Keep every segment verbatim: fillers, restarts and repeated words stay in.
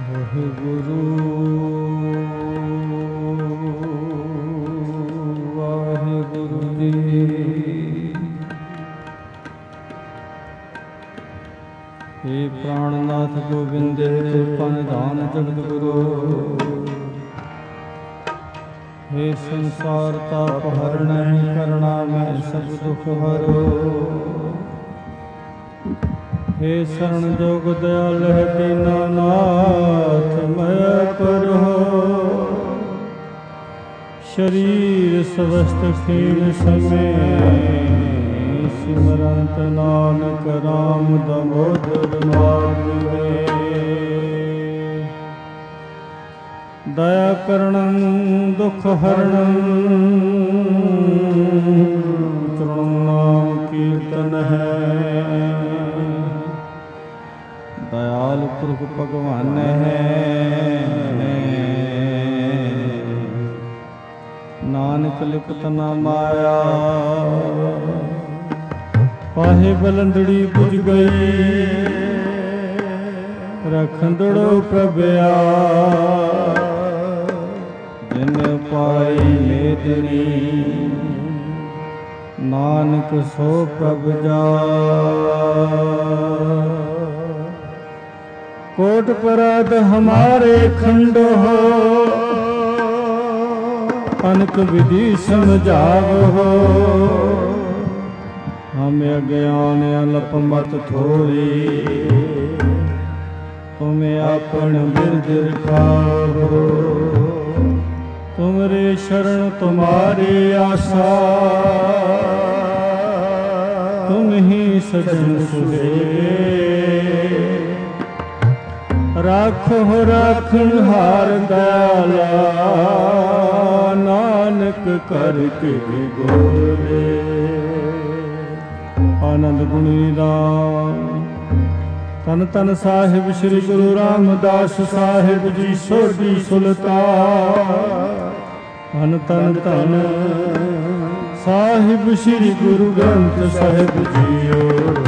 वाहिगुरु वाहिगुरु जी। हे प्राणनाथ गोविंद कृपा निधान जगत गुरु। हे संसार ताप हरण करुणा में सब दुख हरो। हे शरण जोग दयाल है दीनानाथ मैं पर हो। शरीर स्वस्थ क्षीण समय सिमरंत नानक राम दामोदर माधुरे। दया करणं दुख हरणं नाम कीर्तन है। दयाल पुरख भगवान है नानक लिपत न माया। पाहे बलंदड़ी बुझ गई रखंदड़ो प्रभया। जिन पाई मेदनी नानक सो प्रभ जा। कोट पराध हमारे खंड हो अनक विधि समझाव हो। हम अज्ञान अल्प मत थोड़ी तुम्हें अपन बिरद खाओ। तुमरे शरण तुम्हारी आशा तुम ही सजन सुहे। राखो राखन हार दयाला नानक करके गोरे। आनंद गुणी राम तन तन साहिब श्री गुरु रामदास साहिब जी सोढ़ी सुल्तान। तन तन तन साहिब श्री गुरु ग्रंथ साहिब जियो।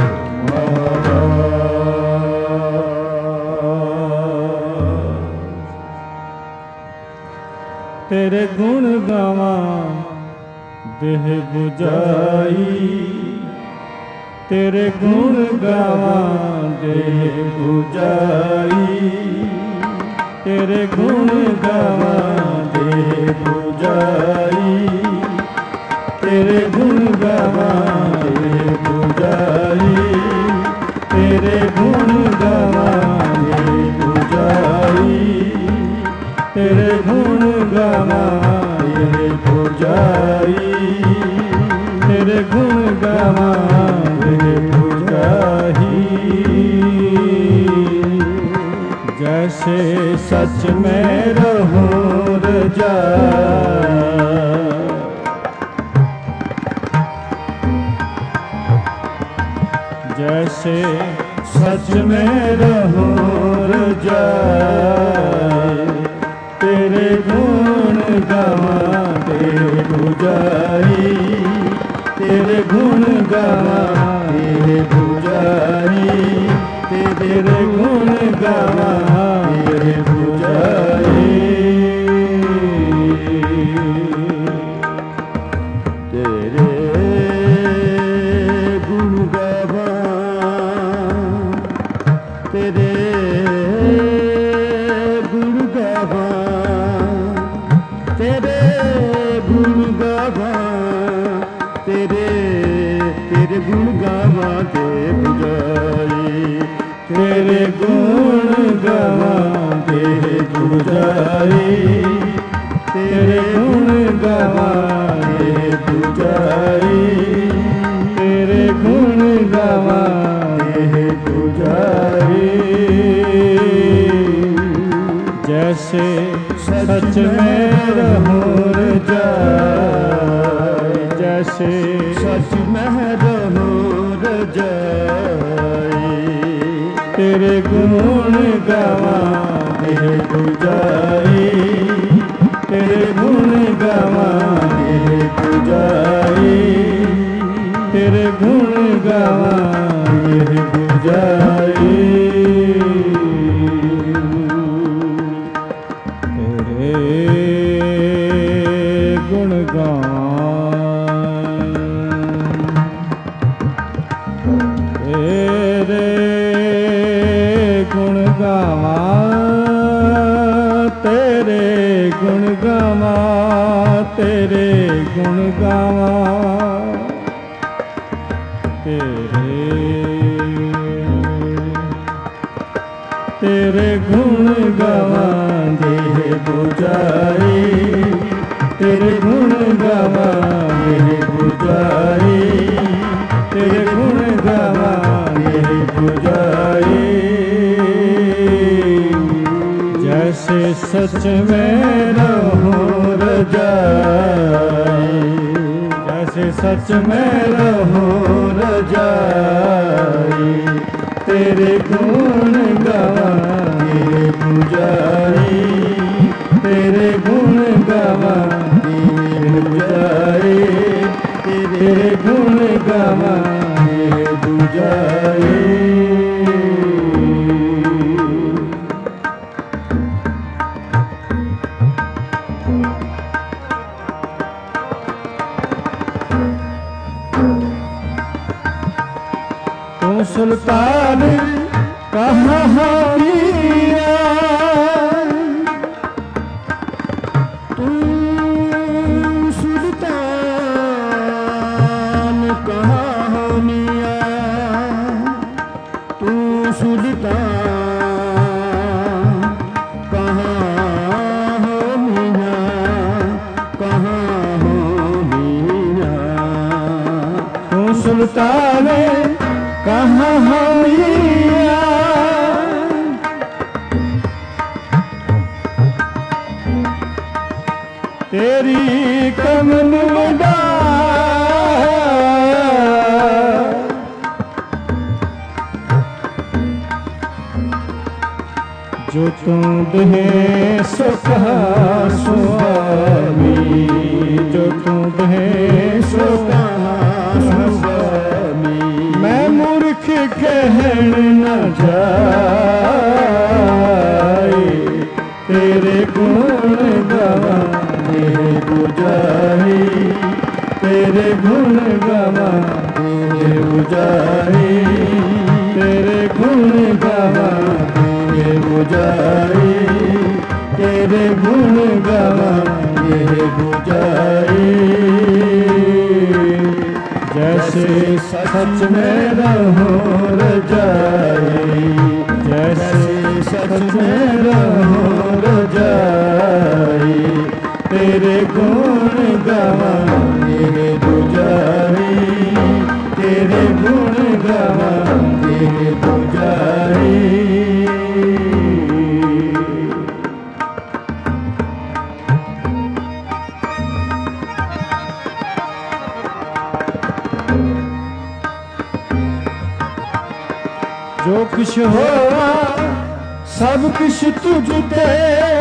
तेरे गुण गावा देह बुझाई। तेरे गुण गावा देह बुझाई। तेरे गुण गावा देह बुझाई। तेरे गुण गावा देह बुझाई। तेरे गुण गावा देह बुझाई। तेरे गुण गावा ये बुझाई। तेरे गुण गावा ये बुझाई। जैसे सच में रहूं रजा। जैसे सच में रहूं रजा। तेरे गुण गावा दे बुझाई। तेरे गुण गावा दे बुझाई। तेरे गुण गावा दे बुझाई। तेरे गुण गावा तेरे गुण गावा। तेरे गुण गावा तेरे तेरे गुण गावा दे बुझाई। तेरे गुण गावा दे बुझाई। तेरे गुण गावा दे बुझाई। तेरे गुण गावा दे बुझाई। जैसे सच में रहूं रजाई। जैसे सच में रहूं रजाई। तेरे गुण गावा दे बुझाई। तेरे गुण गावा दे बुझाई। तेरे गुण गावा दे बुझाई। गुण गावा, तेरे गुण गावा, तेरे तेरे गुण गावा देह बुझाई, तेरे गुण गावा देह बुझाई, तेरे गुण गावा देह बुझाई। जैसे सच में रहो रजाई, जैसे सच में रहो रजाई, तेरे गुण गावा तेरे बुझाई, तेरे गुण गावा तेरे बुझाई, तेरे गुण गावा तेरे बुझाई। तू सुल्तान कहाँ मिया, तू सुल्तान कहाँ मिया, तू सुल्तान कहाँ हो मिया, कहाँ हो मिया, तू सुल्तान कहाँ हो मिया। तेरी कमल जो तुम दे सो कहा स्वामी, जो तुम दे सो कहा स्वामी, मैं मूर्ख कहन न जाए, तेरे गुण गावा तेरे बुझाई, तेरे गुण गावा तेरे बुझाई, तेरे गुण गावा तेरे बुझाई, तेरे गुण गावा तेरे बुझाई। जैसे सच में रहो रजाई, जैसे सच में रहो रजाई, तेरे गुण गावा तेरे बुझाई, तेरे गुण गावा तेरे बुझाई। जो कुछ हुआ सब कुछ तुझते,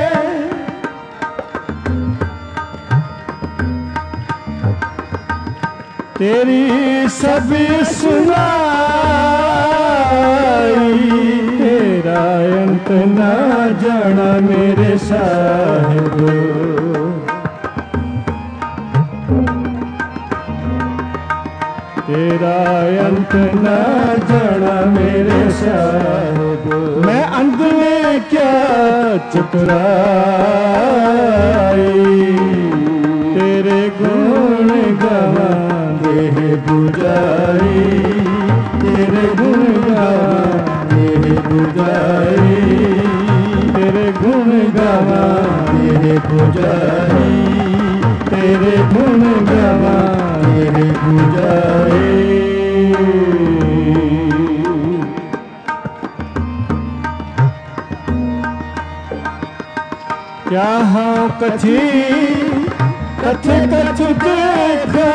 तेरी सभी सुनाई, तेरा अंत ना जाना मेरे साहिब, तेरा अंत न जाना मेरे साहिब। मैं अंत में क्या चतुराई, तेरे गुण गावा देह बुझाई, तेरे गुण गावा देह बुझाई, तेरे गुण गावा देह बुझाई, तेरे गुण गावा तेरे बुझाई। क्या हाँ कथी कथ कथ देखा,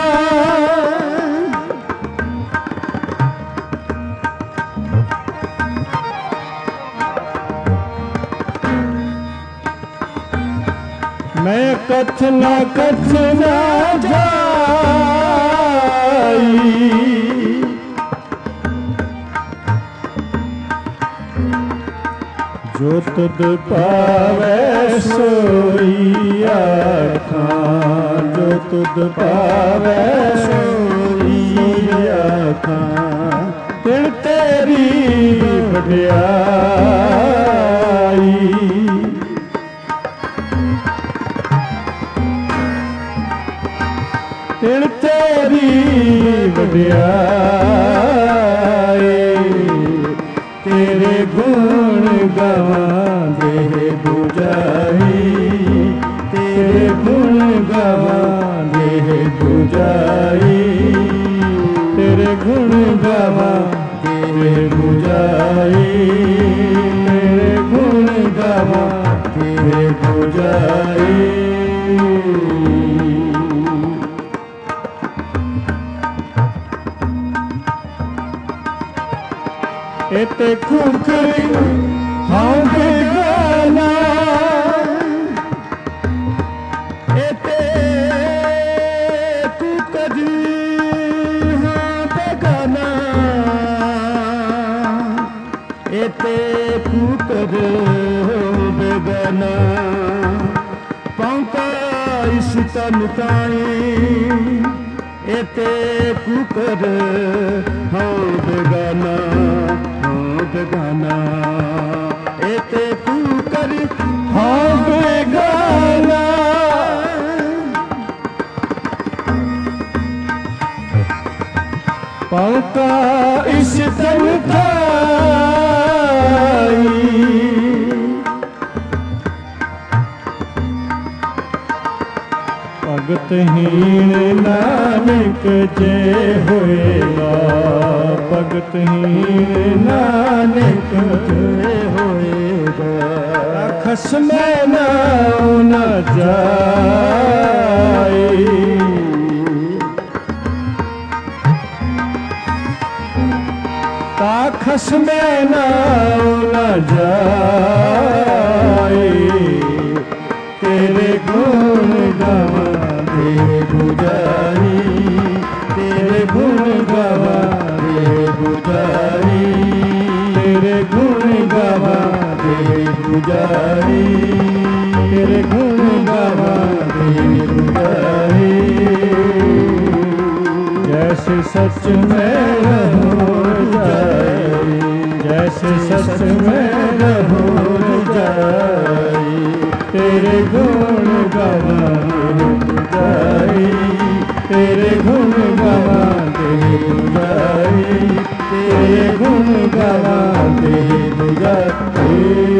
मैं कथ न कथ न जाई, जो तुद पावे सोई आखां, जो तुद पावे सोई आखां, तिण तेरी वड्याई, वड्याई तेरे गुण गावांगे बुझाई तेरे गुण गावांगे बुझाई तेरे गुण गावांगे बुझाई तेरे गुण गावांगे बुझाई एते खुखरी हाँ बेगाना एते कुकरी हाँ बेगाना एते कुकर बेगाना पौका इस तन ताई एते कुकर हाँ बेगाना बेगाना एते कुकर हाँ बेगाना पौका इस तन थाई भगत हीन नानक जे होएगा भगत हीन नानक जे होएगा खसमे ना न जाए ता खसमे ना न जाए तेरे गुण गावांगे बुझाई तेरे गुण गावांगे बुझाई तेरे गुण गावांगे बुझाई तेरे गुण गावांगे बुझाई जैसे सच में रहो जाए जैसे सच में रहो जाए तेरे गुण गावांगे बुझाई तेरे गुण गावांगे बुझाई तेरे गुण गावांगे बुझाई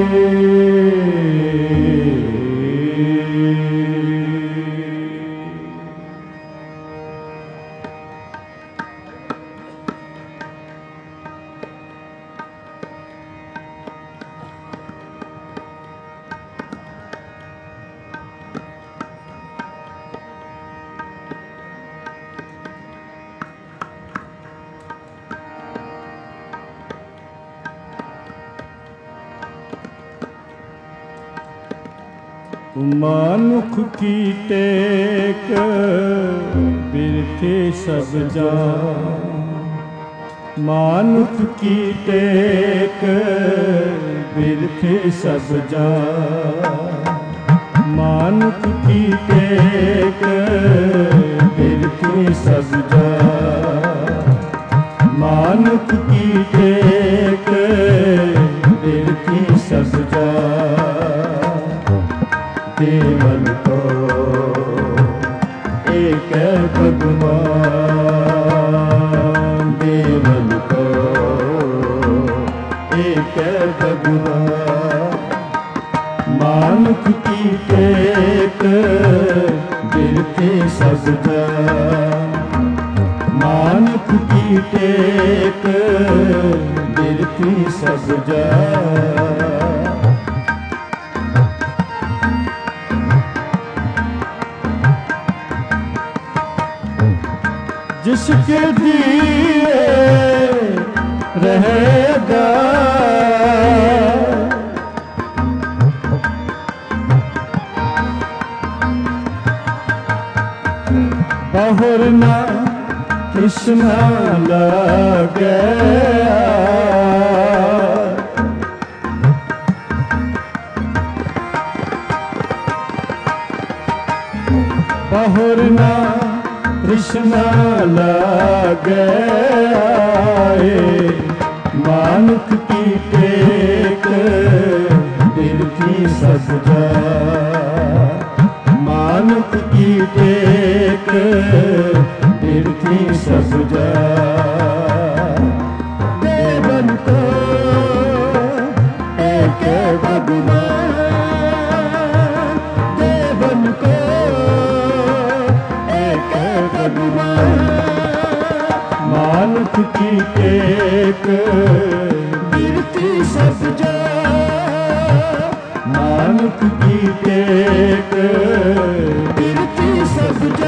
मानुख की टेक बिरथे सब जान मानुख की टेक बिरथे सब जान मानुख की टेक बिरथे सब जान मानुख की टेक बिरथे सब जान केवल तो एक भगवान केवल तो एक भगवान मानुख की टेक बिरथे सब जान मानुख की टेक बिरथे सब जान जिसके दिए रहेगा बहुर ना कृष्णा लगे बहुर ना कृष्णा लगे मानुख की टेक बिरथी सब जान मानुख की टेक बिरथी बिरथी सब जा देवन को एक भगवान देवन को एक भगवान मानुख की टेक बिरथी सब जा मानुख की टेक बिरथी सब जा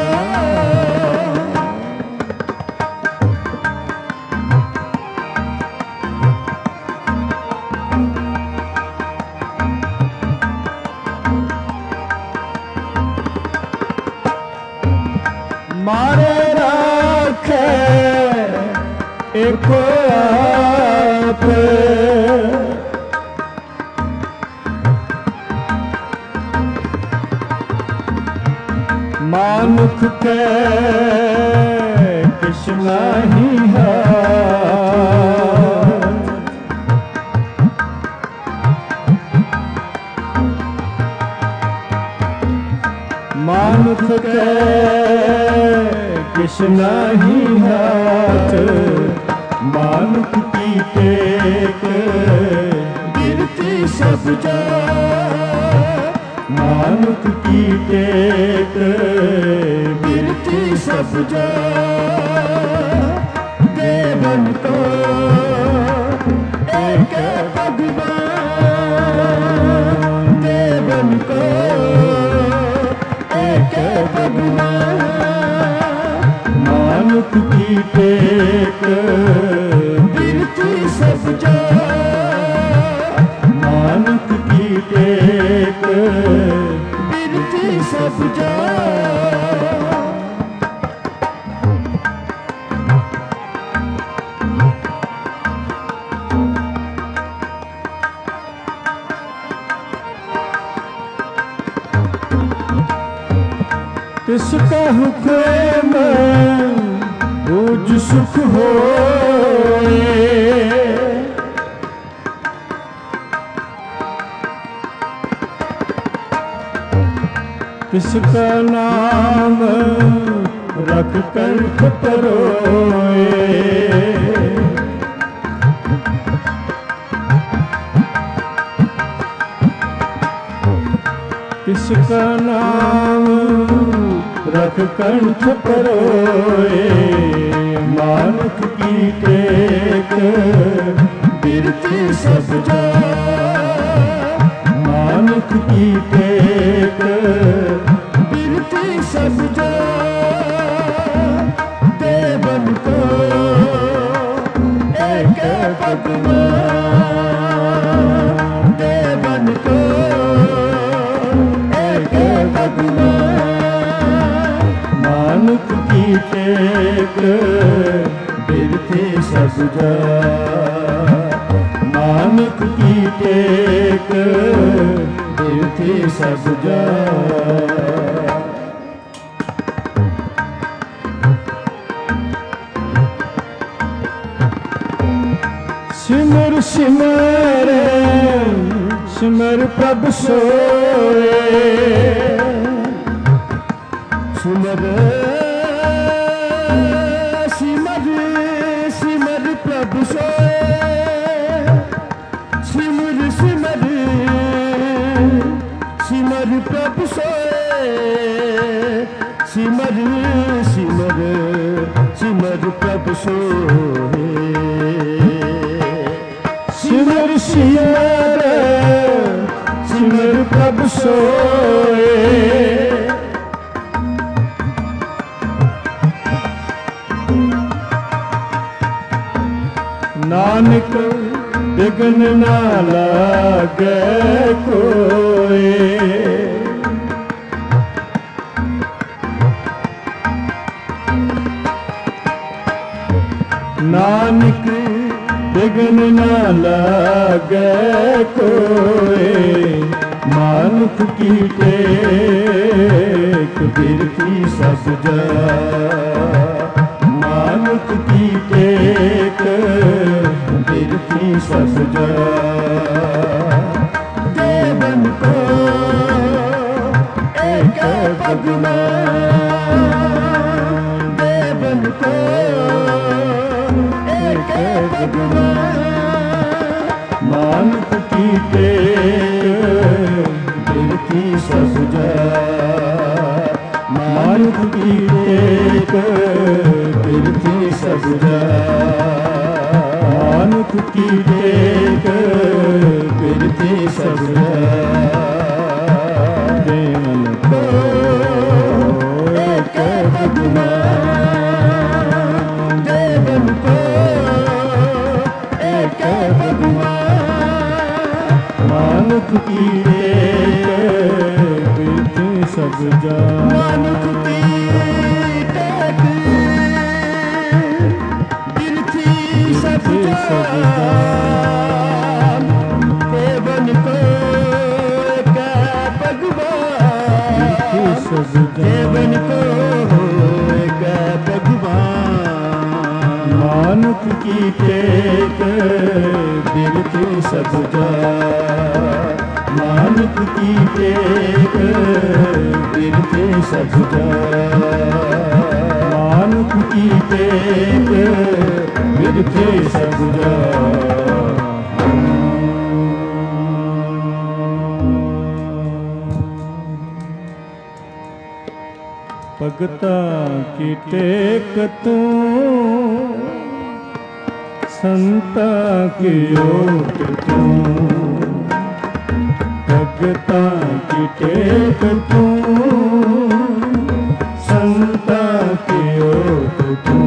मारे राखे एक आप मानुख के कृष्णा ही मानुख के कृष्णा ही हाथ मानुख की टेक बिरथी सब जा मानुख की टेक बिरथी सब जा देवन को एक भगवान देवन को एक भगवान मानुख की टेक बिरथी सब जा मानुख की टेक बिरथी सब जा किसका हुक्म पूज सुख होए किसका नाम रख कंठ परोए किसका नाम रख कंठ परोए मानुख की टेक बिरथी सब जा मानुख की टेक बिरथी सब जा देवन को एक भगवान देवन को एक भगवान मानुख की टेक बिरथी सब जा मानुख की टेक बिरथी सब जा सिमर सिमर सिमर प्रभु सोए सिमर सिमर सिमर प्रभु सोए सिमर सिमर सिमर प्रभु सोए सिमर सिमर सिमर प्रभु सोए सिमर सिमर सिमर प्रभु सोए नानक बिघन ना लागे कोई नानक बिघन ना लागे कोई मानुख की टेक बिरथी सब जा मानुख की टेक बिरथी सब जा देवन को एक भगवान देवन को की सब जाय, मानुख की टेक बिरथी सब जाय, मानुख की टेक बिरथी सब जाय। देवन को एक भगवान, देवन को एक भगवान, मानुख की टेक बिरथी सब जाय, मानुख की टेक बिरथी सब जाय। देवन को एक भगवान, देवन को एक भगवान, मानुख की टेक बिरथी सब जाय, मानुख की टेक बिरथी सब जाय, मानुख की टेक बिरथी सब जाय। भगता की टेक तू, संता की ओट तू, भगता की टेक तू, संता की ओट तू,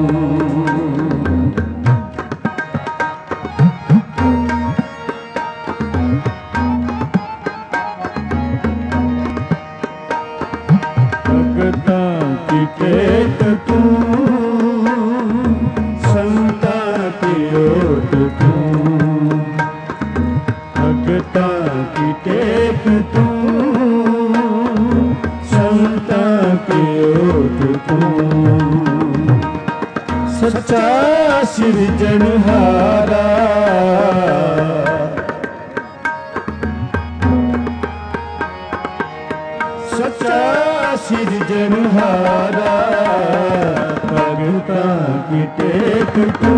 भगता की टेक तू, संता की ओट तू, भगता की टेक तू, संता की ओट तू, सच्चा सिरजनहारा, सच्चा सिरजनहारा, भगता की टेक तू,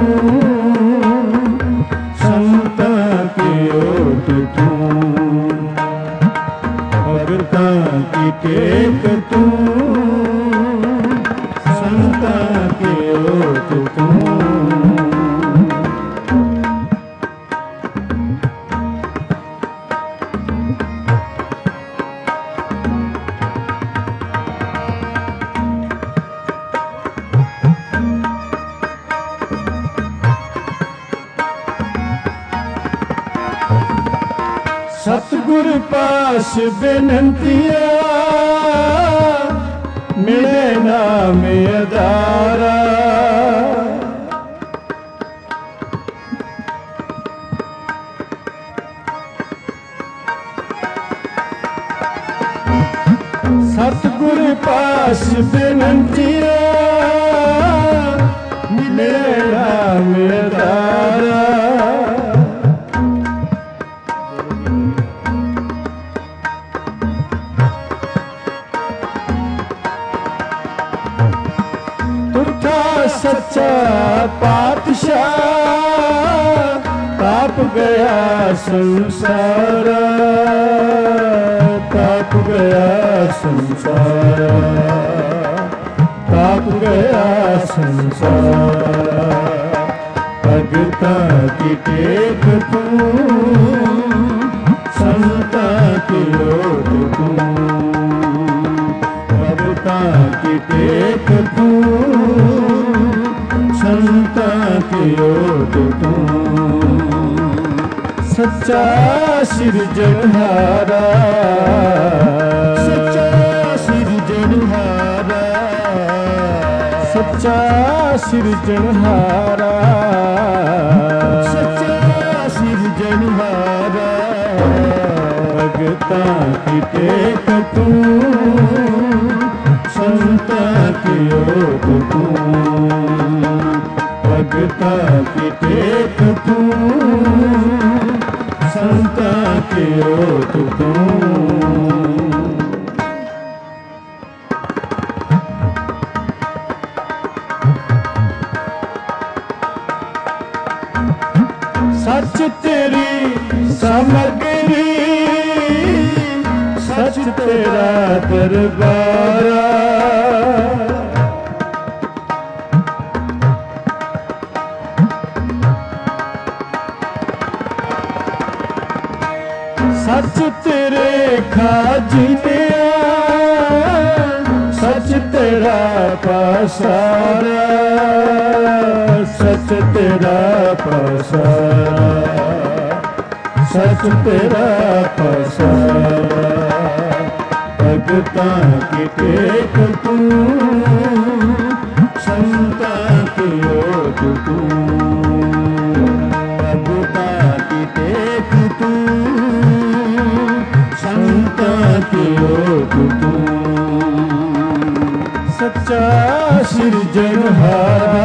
संता की ओट तू, भगता की टेक तू, संता की ओट तू। सतगुर पास बेनंतिया, मिले नाम अदारा, सतगुर पास बेनंतिया, मिले नाम अदारा, सच्चा पातशाह, ताप गया संसार, ताप गया संसार, ताप गया संसार, भगता की टेक तू, संता की ओट तू, भगता की टेक तू, संता की ओट तू, सच्चा सिरजनहारा, सच्चा सिरजनहारा, सच्चा सिरजनहारा, सच्चा सिरजनहारा, भगता की टेक तू, संता की ओट तू, भगता की टेक तू, संता की ओट तू। सच तेरी सामग्री, सच तेरा दरबारा। सच तेरे खाजिया, सच तेरा पसारा, सच तेरा पसारा, सच तेरा पसारा। भगतां की टेक तू, संतां की ओट तू। भगतां की टेक तू, संतां की ओट तू। सच्चा सिरजनहारा,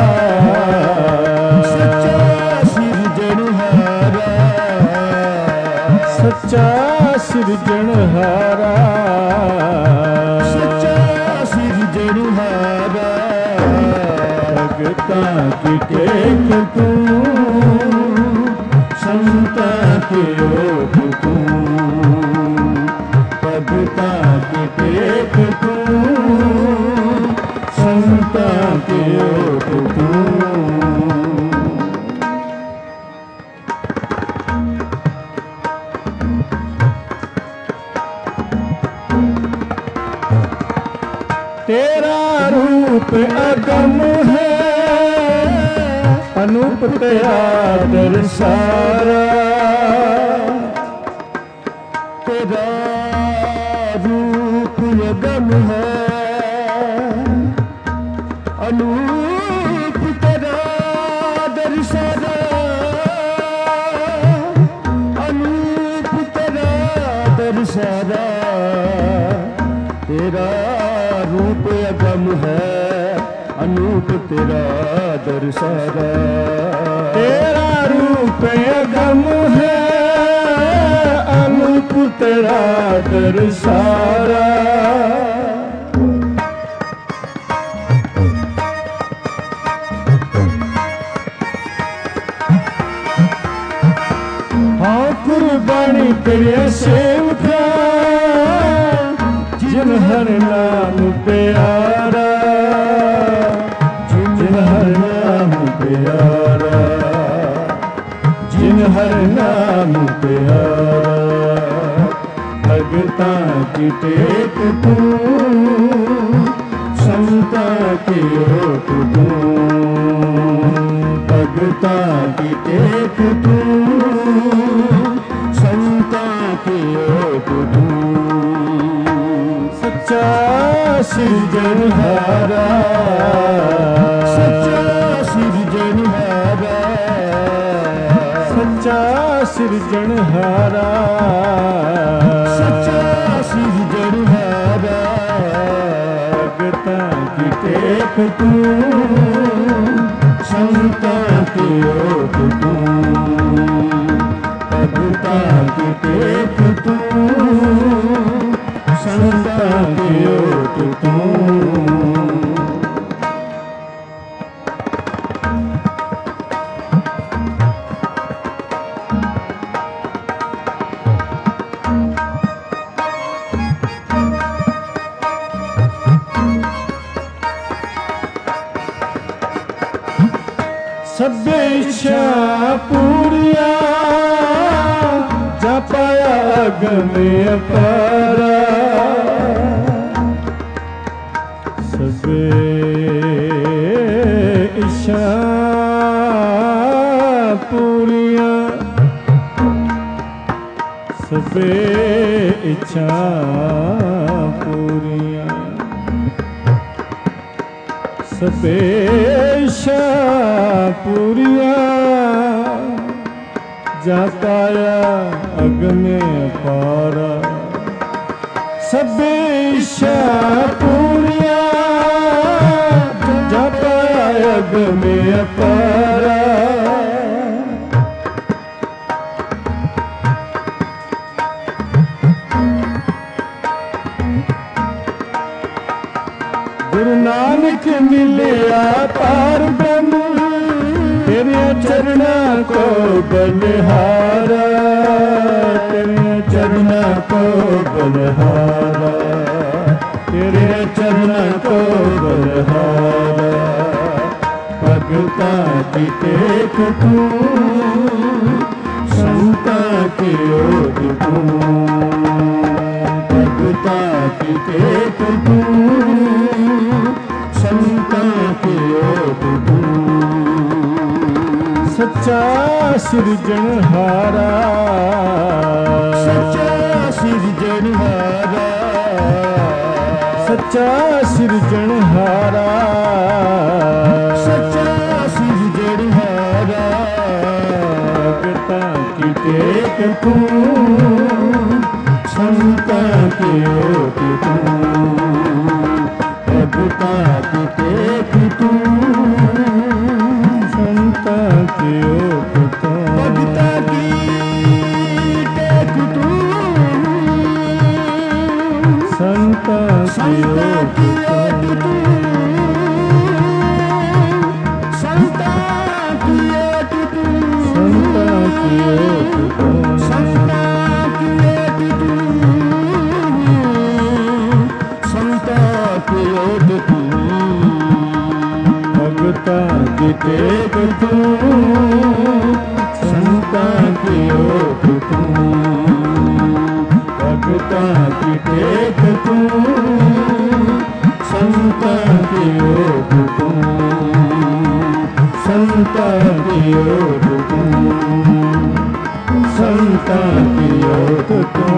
सच्चा सिरजनहारा, सच्चा सिरजनहारा, सच्चा सिरजनहारा। भगतां की टेक तू, संतां की ओट तू। भगतां की टेक तू, संतां की ओट तू। तेरा रूप अगम है, अनूप तेरा दरसारा। तेरा रूप अगम है, अनूप तेरा दरसारा, अनूप तेरा दरसारा। तेरा रूप अगम है, अनूप तेरा दरसारा। तेरा रूप अगम है, अनूप तेरा दरसारा। हाँ कुर्बानी तेरे सेवका, जिन हर नाम प्यारा, जिन हर नाम प्यारा, जिन हर नाम प्यारा। भगतां की टेक तू, संतां की ओट तू। भगतां की टेक तू, संतां की ओट तू। सच्चा सिरजनहारा, सच्चा सिरजनहारा, सच्चा सिरजनहारा, सच्चा सिरजनहारा। भगतां की टेक तू, संतां की ओट तू। भगतां की टेक तू, संतां की ओट तू। सब इच्छा पूरिया, जा पाया अगम अपारा। सब इच्छा पूरिया, सब इच्छा पूरिया, सब इच्छा पूरिया। जा पाया अगम अपारा। सब इच्छा पूरिया, जा पाया अगम अपारा। गुरु नानक मिलिया पार ब्रह्म, तेरे चरणा को बलिहारा, तेरे चरणा को बलहारा, तेरे चरण को बलहारा। भगता की टेक तू, संता की ओट तू, भगता की टेक तू, संता की ओट तू। सच्चा सिरजनहारा, सच्चा सिरजनहारा, सच्चा सिरजनहारा, सच्चा सिरजनहारा। भगता की टेक तू, संता की ओट तू, भगता की टेक तू, संता की ओट तू, भगता की टेक तू, संता की ओट तू, संता की ओट तू, संता की ओट तू, संता की ओट तू, संता की ओट तू। भगता की टेक तू, संता की ओट तू, भगता की टेक तू, संता की ओट तू, संता की ओट तू, संता की ओट तू।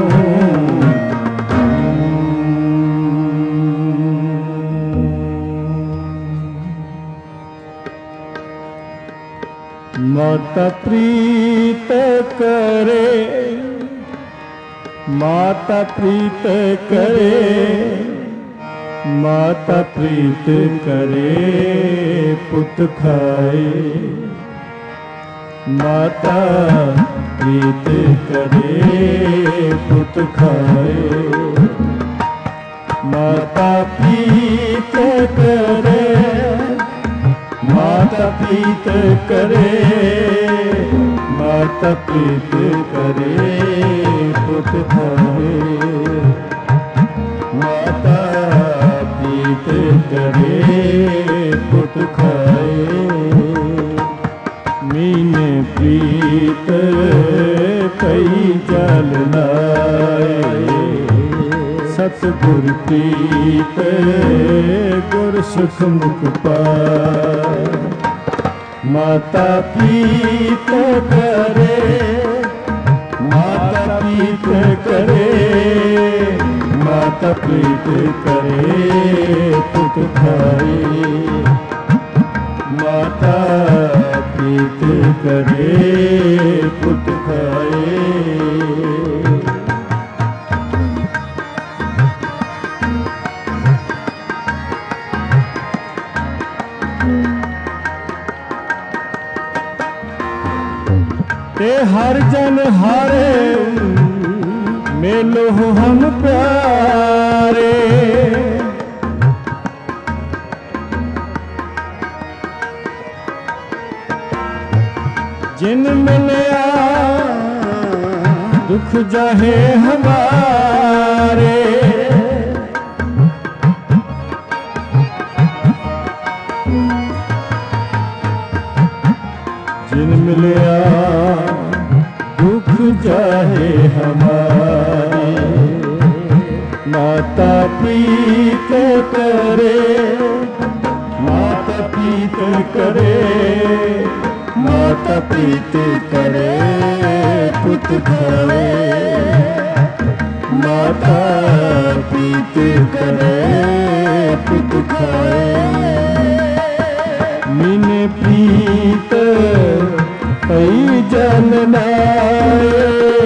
माता प्रीत करे, माता प्रीत करे, माता प्रीत करे पुत खाए, माता प्रीत करे पुत खाए, माता प्रीत करे, माता प्रीत करे, माता प्रीत करे पुत खाए, माता प्रीत करे पुत खाए। मीने प्रीत कई जल लाए, सतगुर प्रीत गुर सुख मुख पाए। माता प्रीत करे, माता प्रीत करे, माता प्रीत करे पुत खाए, माता प्रीत करे पुत खाए। ते हर जन हारे मेलो हम प्यारे, जिन मिलया दुख जाहे हमारे, जिन मिलया दुख जाहे हमारे। माता प्रीत करे, माता प्रीत करे, माता प्रीत करे पुत खाए, माता प्रीत करे पुत खाए। मीने प्रीत कई जन लाए,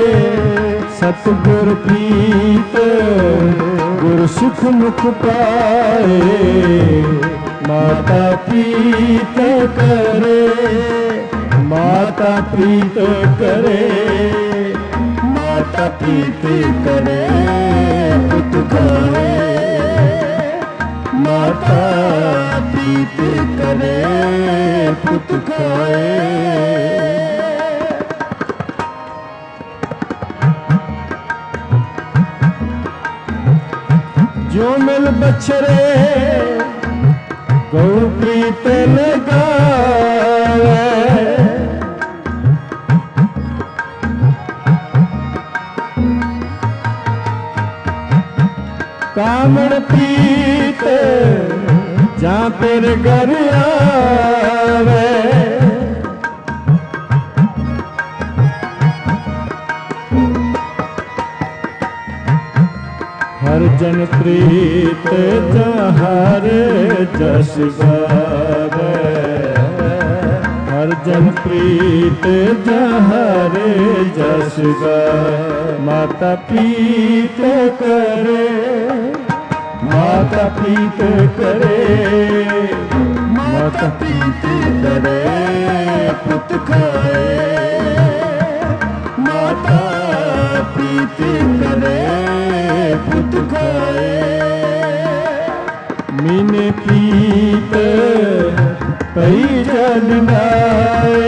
सतगुर प्रीत गुर सुख मुख पाए। माता प्रीत करे, माता प्रीत करे, माता प्रीत करे पुत खाए, माता प्रीत करे पुत खाए। जो मिल बछरे गौ प्रीत लगावे कामड़ प्रीत जा तेरे घर आवे हर जन प्रीत जहार जस गावे हर जन प्रीत जहार जस गावे माता प्रीत करे माता प्रीत करे माता प्रीत करे पुत खाए माता प्रीत करे पुत खाए मीने प्रीत पई जलनाए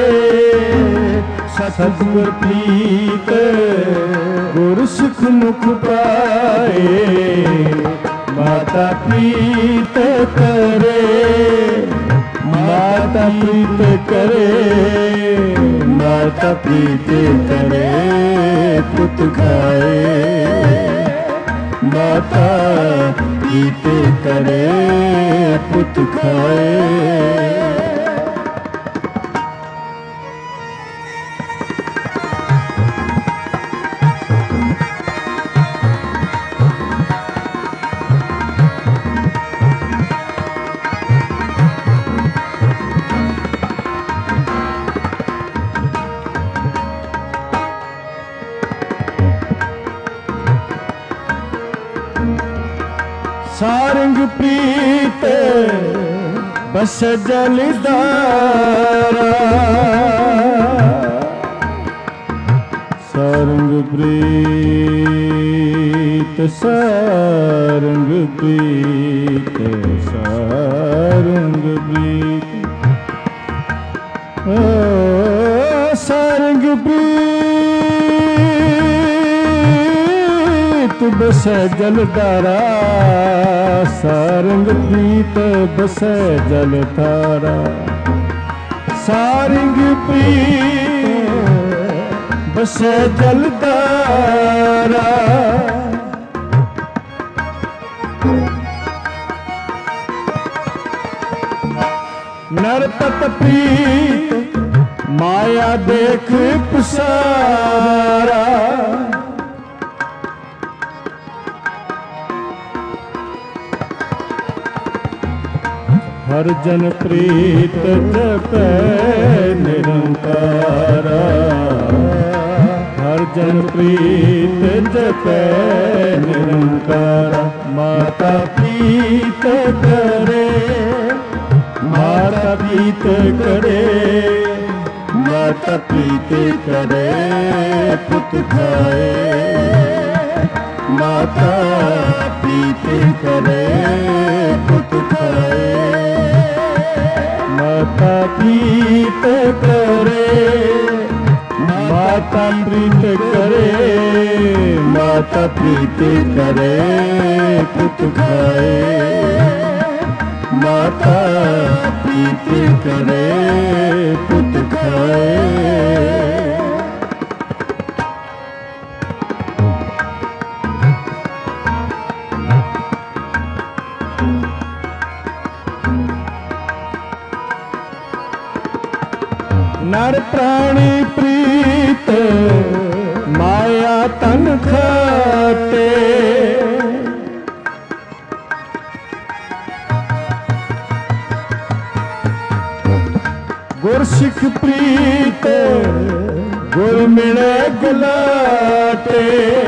सतगुर प्रीत गुर सुख मुख पाए माता प्रीत करे माता प्रीत करे माता प्रीत करे पुत खाए माता प्रीत करे पुत खाए सारंग प्रीत बस जलदारा सारंग प्रीत सारंग प्रीत सारंग प्रीत ओ सारंग प्रीत बस जलदारा सारंग प्रीत बस जलधारा सारंग प्रीत बस जलधारा नरपत प्रीत माया देख पुसारा हर जन प्रीत जपै निरंकारा हर जन प्रीत जपै निरंकारा माता प्रीत करे माता प्रीत करे माता प्रीत करे पुत खाए माता प्रीत करे पुत खाए माता प्रीत करे माता प्रीत करे माता प्रीत करे पुत खाए माता प्रीत करे पुत खाए नर प्राणी प्रीत माया तन खाते गुर सिख प्रीत गुर मिले गलाटे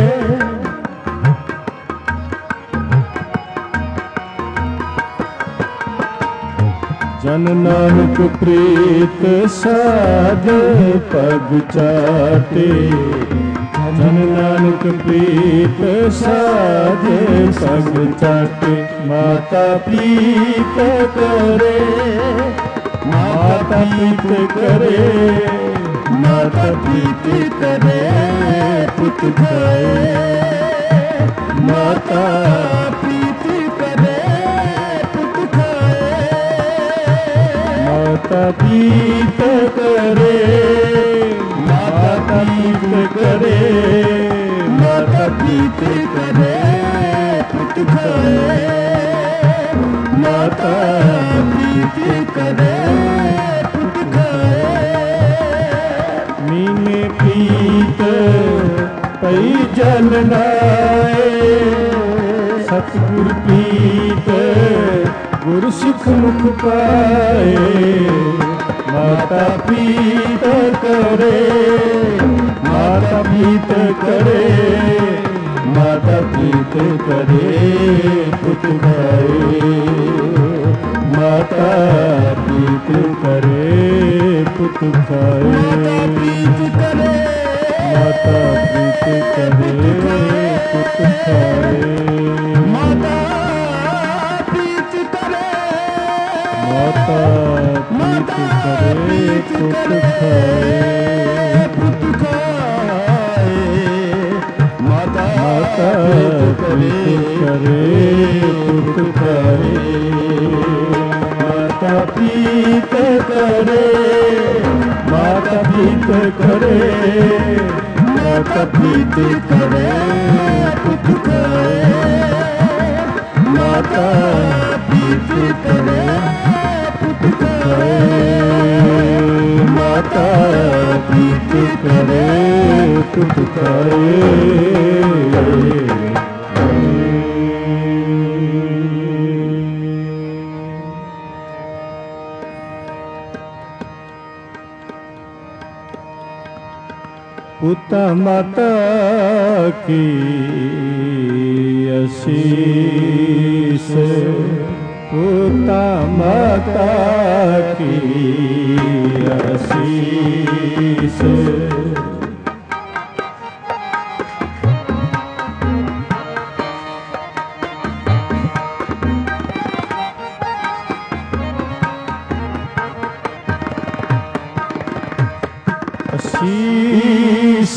जन नानक प्रीत साध पग चाटे जन नानक प्रीत साध पग चाटे माता प्रीत करे माता प्रीत करे माता प्रीत करे पुत खाए माता प्रीत माता पीत करे, माता पीत करे, माता पीत करे पुत खाए, माता पीत करे पुत खाए। मीने पीत पई जल नाए, सतगुर पीत गुर सिख मुख पाए। माता पीत करे, माता पीत करे, माता पीत करे पुत खाए, माता पीत करे पुत खाए। माता पीत करे, माता पीत करे पुत खाए, माता पीत करे, माता पीत करे पुत खाए, पुत खाए। माता पीत करे पुत खाए, माता पीत करे, माता पीत करे, माता पीत करे पुत खाए, माता पीत करे पुत खाए, माता पीत करे पुत खाए। पुता माता की आशीष, पुता माता की आशीष, आशीष,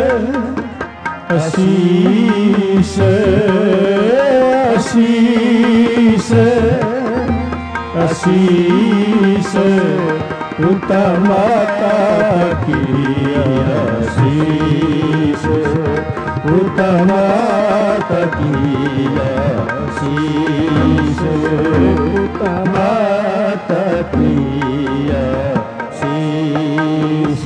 आशीष, आशीष, आशीष, पुता माता की आशीष, पुता माता की आशीष, पुता माता की आशीष।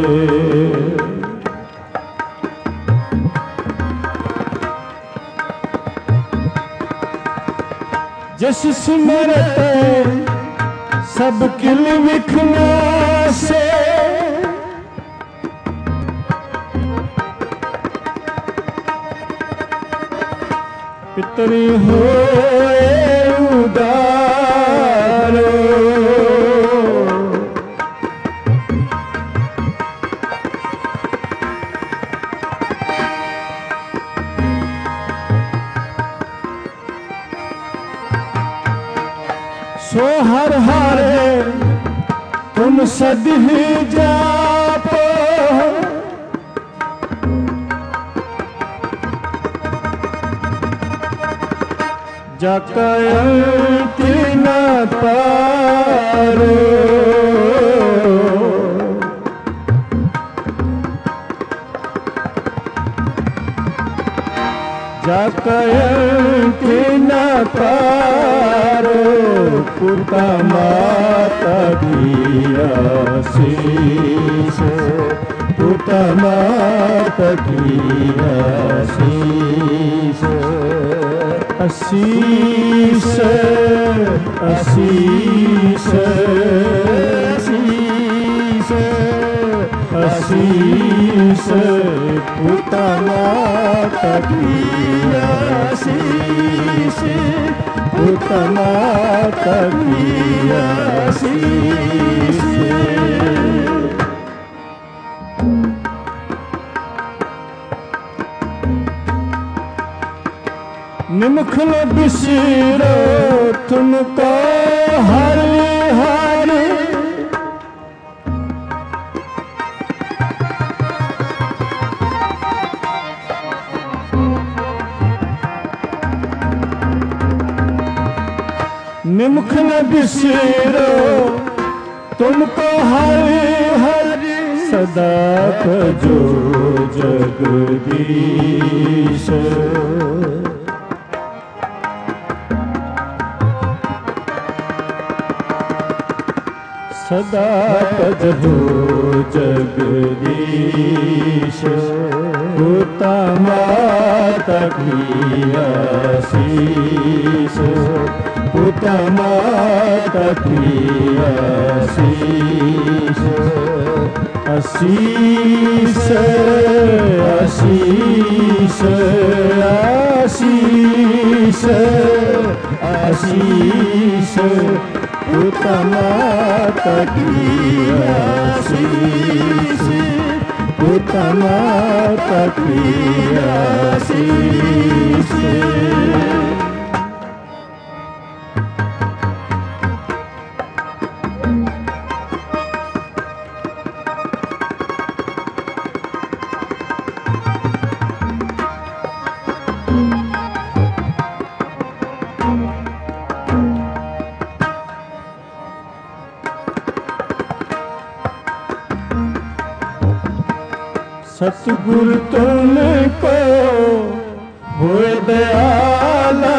जिस सिमरत सब किल विखना से, पितरी होए उदारो, सो हर हारे तुम सदहि जापो, जाका अंत न पारो, जाका अंत न पारो, पुता माता की आशीष, पुता माता की आशीष। आशीष, आशीष, आशीष, आशीष, पुता माता की आशीष, पुता माता की आशीष। निमुख न बिसरो तुमको हरि हरि, निमुख न बिसरो तुमको हरि हरि सदा भजो जगदीश। सदा भजो जगदीश। पिता माता की आशीष, पिता माता की आशीष। आशीष आशीष आशीष आशीष। पिता माता की आशीष, पिता माता की आशीष। सतगुरु तुमको हुए दयाला,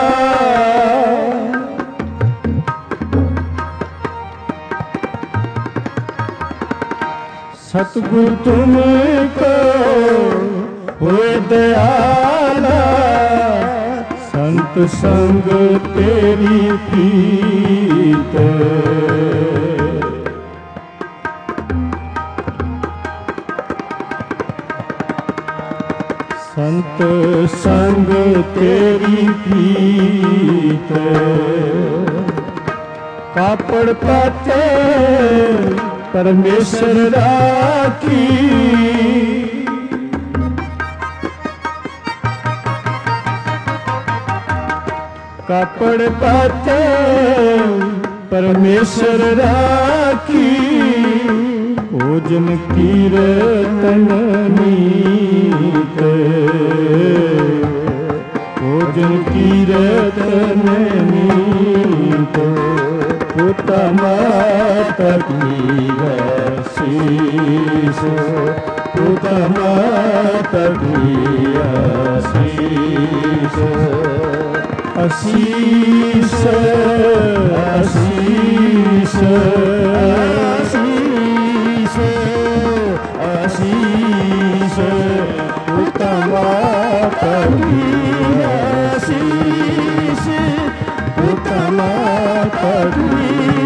सतगुरु तुमको हुए दयाला। संत संग तेरी प्रीत, संत संग तेरी प्रीत। कापड़ पाते परमेश्वर राखी, कापड़ पाते परमेश्वर राखी। भोजन कीर्तन नीत, भोजन कीर्तन नीत। पिता माता की आशीष, पिता माता की आशीष। आशीष आशीष आशीष आशीष। पिता माता की आशीष, पिता माता की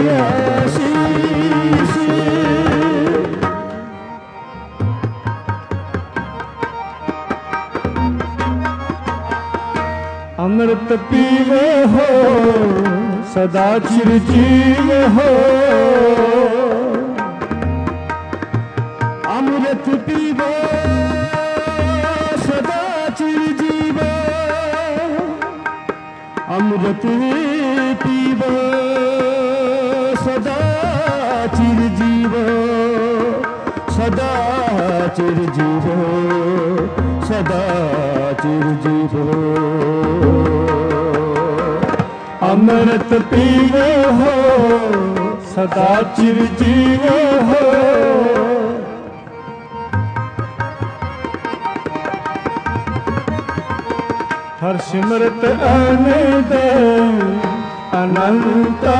आशीष। अमृत पीवे हो सदा चिरजीव हो, अमृत पीवे सदा चिरजीव। अमृत पीवे सदा चिरजीव, सदा चिरजीव, सदा चिरजीव। अमृत पीवे हो सदा चिरजीव हो। हर सिमरत आनंद अनंता,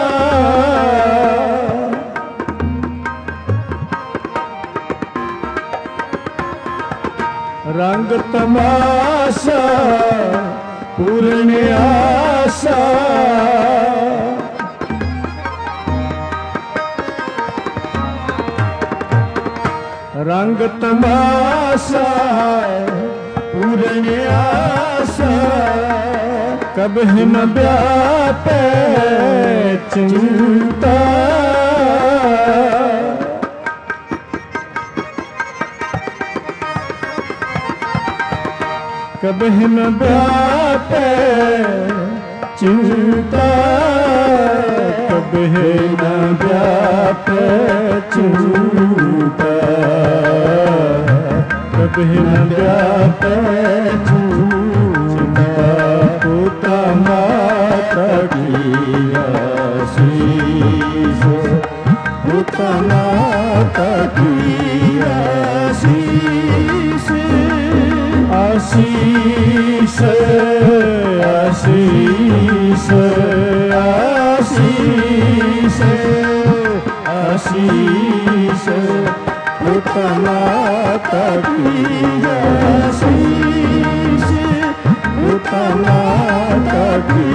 रंग तमाशा पूर्ण आशा। रंग तमाशा पूर्ण आशा। कभी न व्यापे चिंता, कभी न व्यापे चिंता, कभी न व्यापे चिंता, कभी न व्यापे चिंता। पिता माता की आशीष, माता की आशीष आशीष आशीष आशीष आशीष माता माता की आशीष माता माता की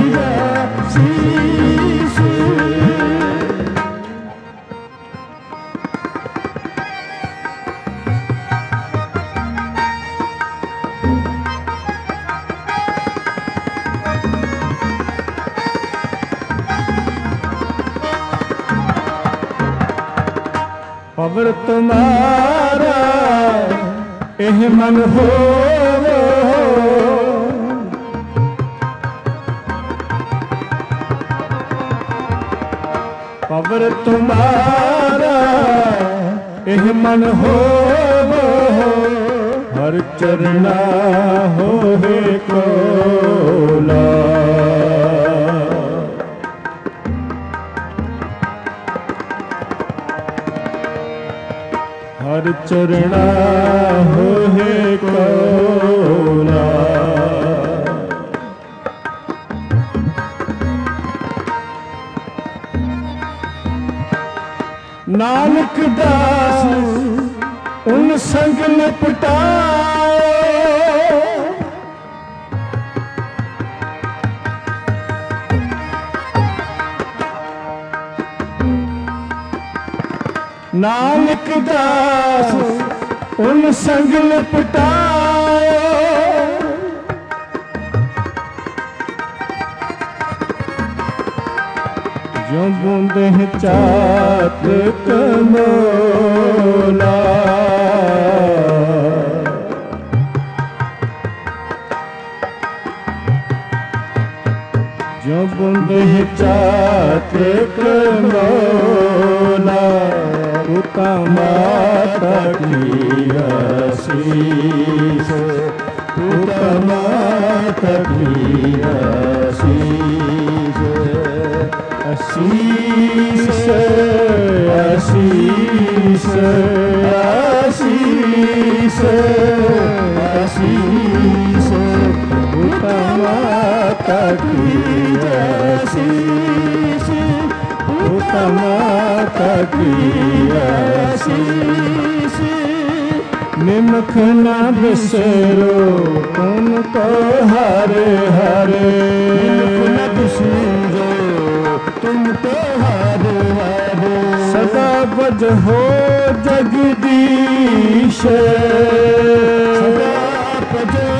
आशीष। पवर तुम्हारा एह मन हो, पवर तुम्हारा एह मन हो, हर चरना हो हे कोला। हर चरणा हो हे कोला। नानक दास उन संग लिपटाओ, नानक दास उन संग लिपटाओ, जो बूंदे चात कमोला। जो बूंदे चात कमोला, माता माता की आशीष माता माता की आशीष आशीष आशीष आशीष आशीष माता माता की आशीष माता माता की आशीष। निमख न बिसरो तुमको हरे हरे, निमख न बिसरो तुमको हरे हरे, सदा बज हो जगदीश, सदा बजो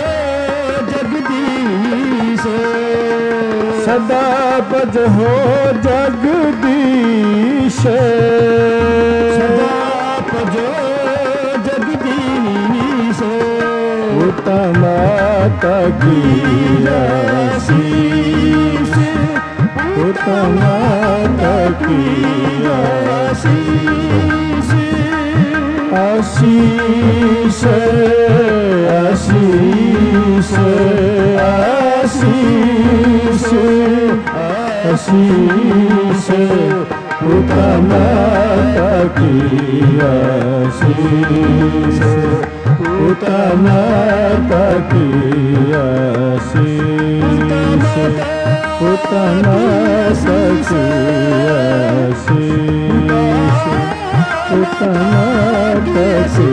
जगदीश, सदा बज हो जगदीश, सदा बजो जगदीश। माता माता की आशीष माता माता की आशीष आशीष आशीष आशीष आशीष माता माता की आशीष माता माता की आशीष माता माता की आशीष माता माता की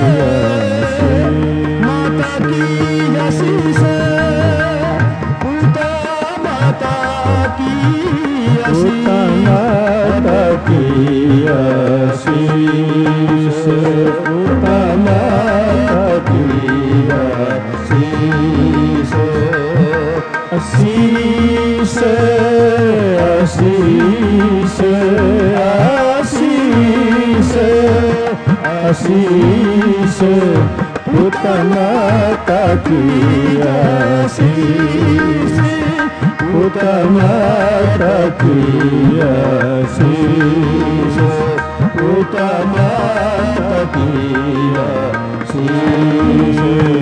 आशीष माता माता की आशीष माता माता की आशीष आशीष आशीष आशीष आशीष माता माता की आशीष माता माता की आशीष माता माता की आशीष।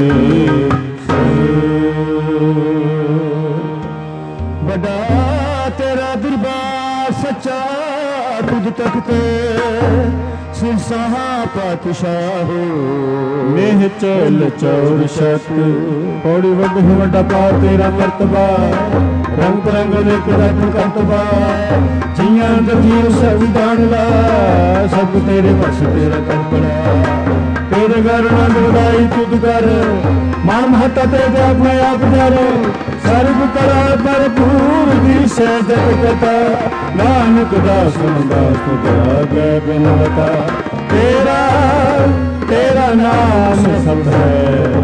बड़ा तेरा दरबार सच्चा तुझ तक ते सिरसाहा पातशाहो नेह चल चौर शत पौड़ी वड वड्डा पा तेरा मर्तबा रंग रंग निक रत कतबा जियां दजीर संविधान ला सब तेरे बस तेरा कर पड़ा तेरे घर नंद बधाई तुद कर मन महता तेरे अपने आप दर सर्व कला भरपूर दिशे जग कथा नानक दास दास तुझा गए बिन बता तेरा तेरा नाम सब है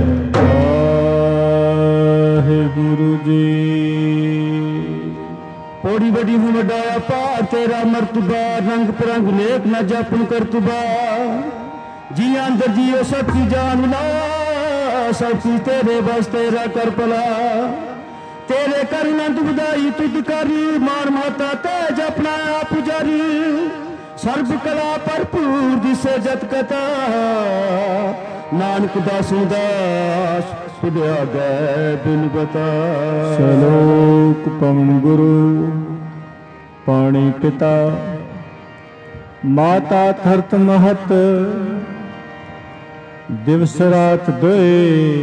गुरु जी पौड़ी बड़ी हूँ वड्डाया पा तेरा मर्तबा रंग परंग लेख न जपन करतबा जी अंदर जियो सबकी जान ला सब चीज तेरे बस तेरा कर पला तेरे कर नंद बधाई तुझ कर मान माता तेज अपना आप पुजारी सर्व कला भरपूर दिसे जत कथा नानक दासों दास सुध्या गए बिन बता सलोक पवन गुरु पाणी पिता माता थरत महत दिवस रात दोए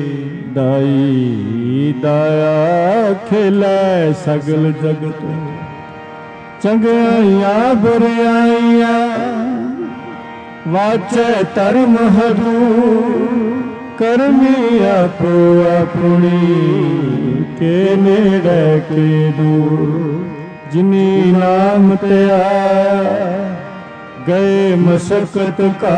दाई दाया खेलै सगल जगत चंगियां बुराइयां वाचे धर्म हरू करमी आपो अपनी के नेड़े के दूर जिनी नाम ते आया गए मशक्कत का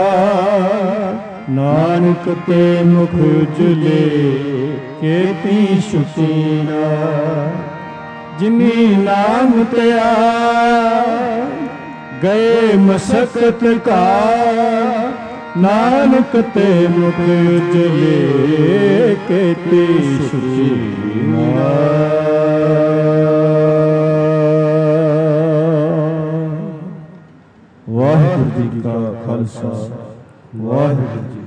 नानक ते मुख जुले केती शुचीना जिनी नाम ते आया गए मशक्कत का नानक ते मुख जुले केती शुचीना। वाहिगुरू जी का खालसा वाहिगुरू जी